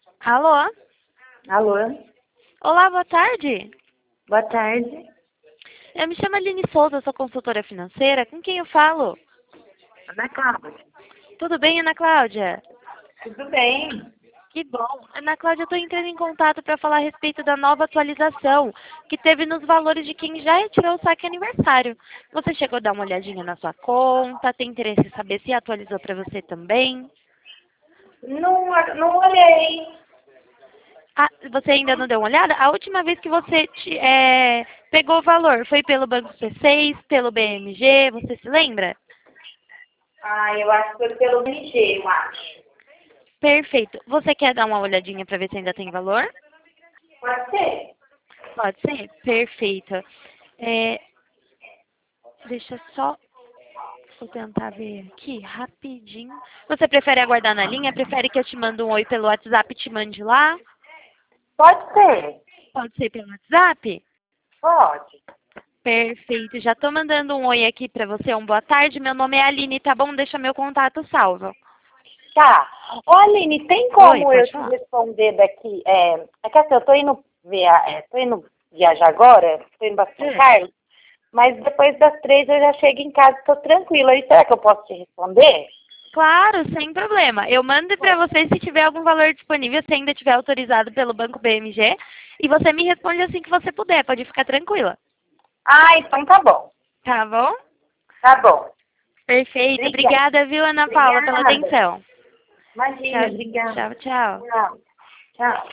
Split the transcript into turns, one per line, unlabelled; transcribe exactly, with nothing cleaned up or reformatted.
Alô?
Alô?
Olá, boa tarde.
Boa tarde.
Eu me chamo Aline Souza, sou consultora financeira. Com quem eu falo?
Ana Cláudia.
Tudo bem, Ana Cláudia?
Tudo bem?
Que bom. Ana Cláudia, eu estou entrando em contato para falar a respeito da nova atualização que teve nos valores de quem já retirou o saque aniversário. Você chegou a dar uma olhadinha na sua conta? Tem interesse em saber se atualizou para você também?
Não, não olhei.
Ah, você ainda não deu uma olhada? A última vez que você te- é, pegou o valor foi pelo Banco C seis, pelo B M G, você se lembra?
Ah, eu acho que foi pelo B M G, eu acho.
Perfeito. Você quer dar uma olhadinha para ver se ainda tem valor?
Pode ser?
Pode ser? Perfeito. É, deixa só vou tentar ver aqui rapidinho. Você prefere aguardar na linha? Prefere que eu te mande um oi pelo WhatsApp e te mande lá?
Pode ser.
Pode ser pelo WhatsApp?
Pode.
Perfeito. Já estou mandando um oi aqui para você. Um boa tarde. Meu nome é Aline, tá bom? Deixa meu contato salvo.
Tá. Ô, Aline, tem
Oi,
como eu
pode
te
falar.
responder daqui? É, é que assim, eu tô indo, via, é, tô indo viajar agora, tô indo para São
É.
Carlos, mas depois das três eu já chego em casa, tô tranquila. Aí será que eu posso te responder?
Claro, sem problema. Eu mando para você se tiver algum valor disponível, se ainda tiver autorizado pelo Banco B M G. E você me responde assim que você puder. Pode ficar tranquila.
Ah, então tá bom.
Tá bom?
Tá bom.
Perfeito.
Obrigada.
Obrigada, viu, Ana Paula, pela
Obrigada.
atenção.
Imagina,
Tchau,
obrigada.
tchau, tchau.
Tchau. Tchau.